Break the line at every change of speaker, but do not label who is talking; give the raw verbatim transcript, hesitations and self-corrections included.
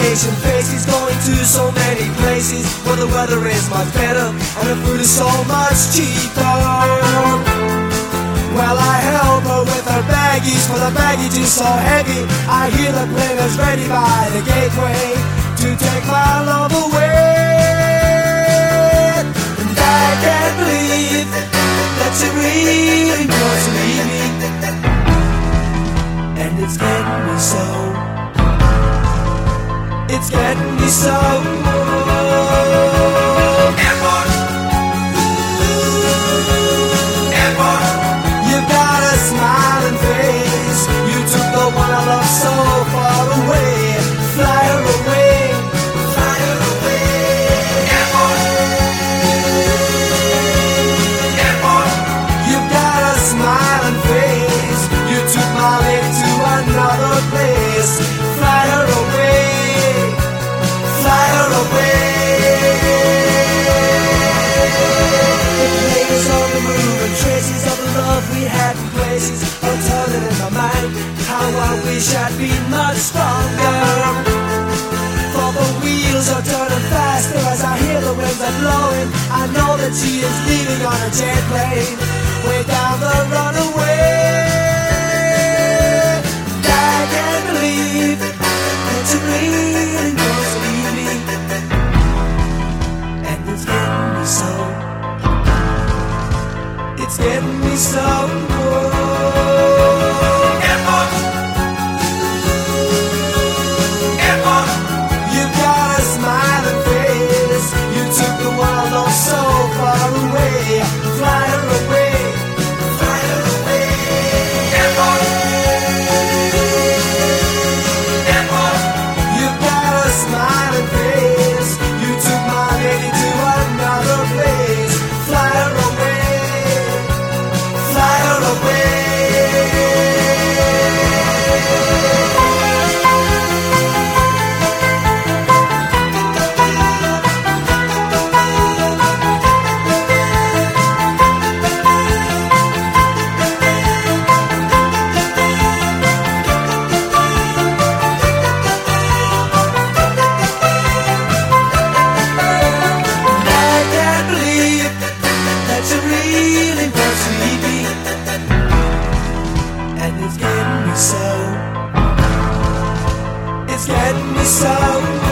vacation faces, going to so many places where the weather is much better and the food is so much cheaper. Well, I help her with her baggies, for the baggage is so heavy. I hear the plane is ready by the gateway to take my love away. And I can't believe that you really want to leave me, and it's getting me so. It's getting me so. Airport. Airport. You've got a smiling face. You took the one I love so far away. Fly her away. Fly her away. Airport. Airport. You've got a smiling face. You took my lady to another place. Fly her away. Fly her away. The players on the move and traces of the love we had in places are turning in my mind. How I wish I'd been much stronger. For the wheels are turning faster as I hear the winds are blowing. I know that she is leaving on a jet plane way down the runaway. I can't believe that you really want to leave me, and it's getting me so. It's getting me so. Airport. Airport. You've got a smiling face. You took the one I love so far away. Fly her away. Fly her away. Airport. Airport. You've got a smiling face. You took my lady to another place. Fly her away. Fly her away. I can't believe that you really want to leave me, and it's getting me so. It's getting me so.